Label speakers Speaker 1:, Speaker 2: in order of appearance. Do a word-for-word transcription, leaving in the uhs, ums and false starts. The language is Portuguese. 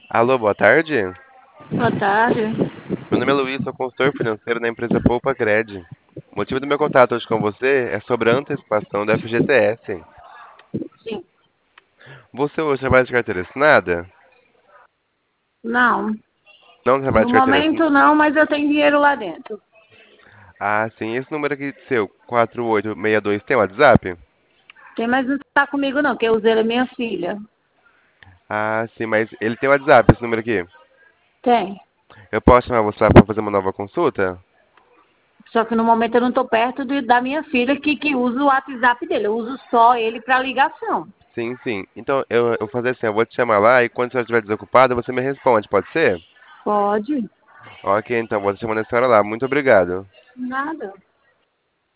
Speaker 1: Alô, boa tarde.
Speaker 2: Boa tarde.
Speaker 1: Meu nome é Luiz, sou consultor financeiro da empresa Poupa Cred. O motivo do meu contato hoje com você é sobre a antecipação do F G T S.
Speaker 2: Sim.
Speaker 1: Você hoje trabalha de carteira assinada?
Speaker 2: Não.
Speaker 1: Não trabalha
Speaker 2: No
Speaker 1: de carteira assinada?
Speaker 2: momento não, mas eu tenho dinheiro lá dentro.
Speaker 1: Ah, sim. Esse número aqui seu, quatro oito seis dois, tem WhatsApp?
Speaker 2: Tem, mas não está comigo não, quem usa ele é minha filha.
Speaker 1: Ah, sim, mas ele tem WhatsApp, esse número aqui.
Speaker 2: Tem.
Speaker 1: Eu posso chamar você lá para fazer uma nova consulta?
Speaker 2: Só que no momento eu não estou perto de- da minha filha que, que usa o WhatsApp dele. Eu uso só ele para ligação.
Speaker 1: Sim, sim. Então, eu, eu vou fazer assim, eu vou te chamar lá e quando você estiver desocupado, você me responde, pode ser?
Speaker 2: Pode.
Speaker 1: Ok, então, vou te chamando a senhora lá. Muito obrigado.
Speaker 2: Nada.